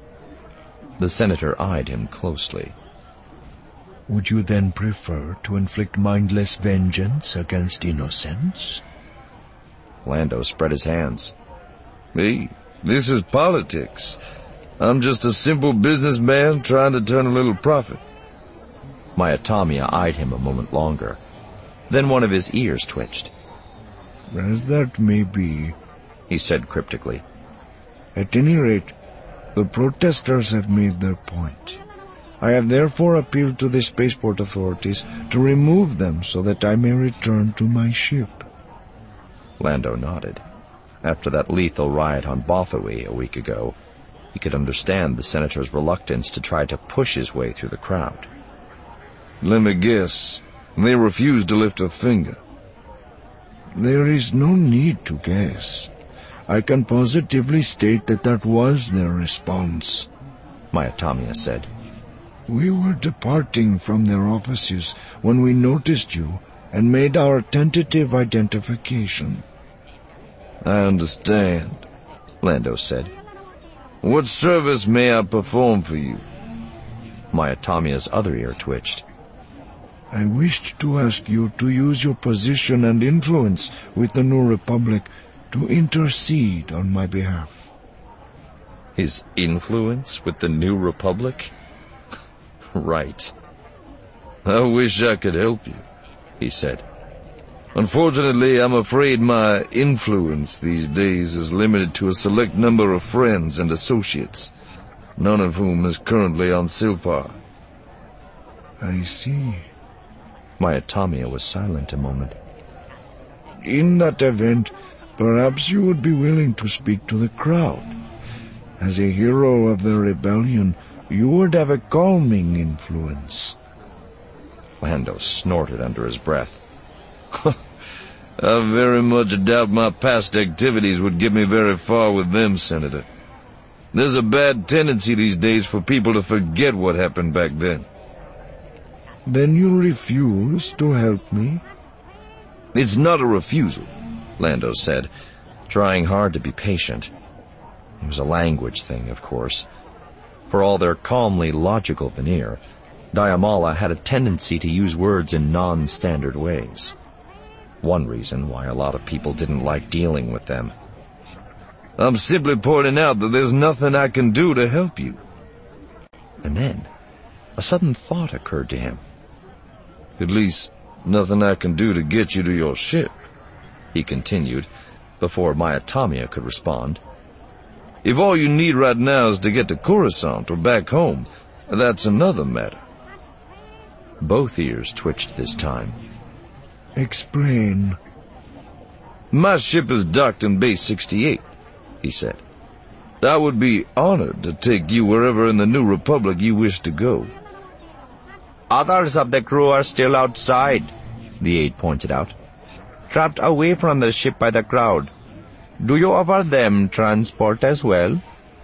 The senator eyed him closely. Would you then prefer to inflict mindless vengeance against innocents? Lando spread his hands. Me? This is politics. I'm just a simple businessman trying to turn a little profit. Myotomia eyed him a moment longer. Then one of his ears twitched. As that may be, he said cryptically. At any rate, the protesters have made their point. I have therefore appealed to the spaceport authorities to remove them so that I may return to my ship. Lando nodded. After that lethal riot on Bothui a week ago, he could understand the senator's reluctance to try to push his way through the crowd. Let me guess. They refused to lift a finger. There is no need to guess. I can positively state that that was their response, Myotomia said. We were departing from their offices when we noticed you and made our tentative identification. I understand, Lando said. What service may I perform for you? Myotomia's other ear twitched. I wished to ask you to use your position and influence with the New Republic to intercede on my behalf. His influence with the New Republic? Right. I wish I could help you, he said. Unfortunately, I'm afraid my influence these days is limited to a select number of friends and associates, none of whom is currently on Silpar. I see. Myotomia was silent a moment. In that event, perhaps you would be willing to speak to the crowd. As a hero of the rebellion, you would have a calming influence. Lando snorted under his breath. I very much doubt my past activities would get me very far with them, Senator. There's a bad tendency these days for people to forget what happened back then. Then you refuse to help me? It's not a refusal, Lando said, trying hard to be patient. It was a language thing, of course. For all their calmly logical veneer, Diamala had a tendency to use words in non-standard ways. One reason why a lot of people didn't like dealing with them. I'm simply pointing out that there's nothing I can do to help you. And then, a sudden thought occurred to him. At least, nothing I can do to get you to your ship, he continued, before Myotomia could respond. If all you need right now is to get to Coruscant or back home, that's another matter. Both ears twitched this time. Explain. My ship is docked in Base sixty-eight, he said. I would be honored to take you wherever in the New Republic you wish to go. Others of the crew are still outside, the aide pointed out, trapped away from the ship by the crowd. Do you offer them transport as well?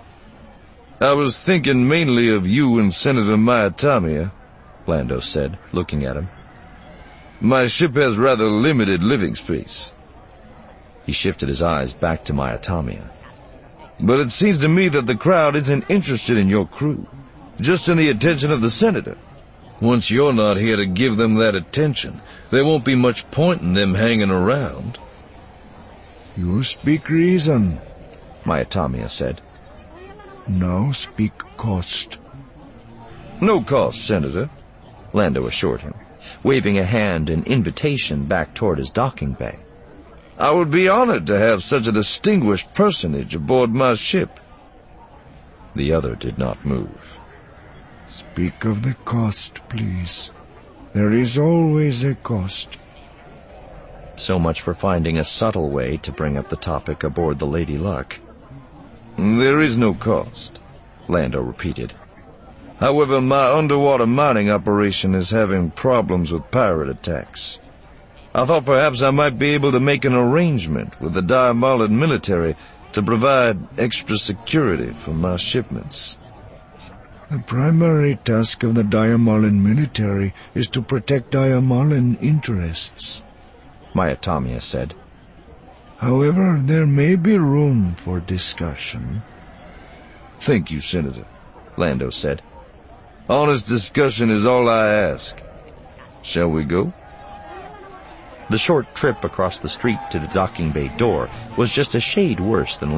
I was thinking mainly of you and Senator Myotomia, Lando said, looking at him. My ship has rather limited living space. He shifted his eyes back to Myotomia. But it seems to me that the crowd isn't interested in your crew, just in the attention of the Senator. Once you're not here to give them that attention, there won't be much point in them hanging around. You speak reason, Myotomia said. Now speak cost. No cost, Senator, Lando assured him, waving a hand in invitation back toward his docking bay. I would be honored to have such a distinguished personage aboard my ship. The other did not move. Speak of the cost, please. There is always a cost. So much for finding a subtle way to bring up the topic aboard the Lady Luck. There is no cost, Lando repeated. However, my underwater mining operation is having problems with pirate attacks. I thought perhaps I might be able to make an arrangement with the Diamolan military to provide extra security for my shipments. The primary task of the Diamolan military is to protect Diamolan interests, Myotomia said. However, there may be room for discussion. Thank you, Senator, Lando said. Honest discussion is all I ask. Shall we go? The short trip across the street to the docking bay door was just a shade worse than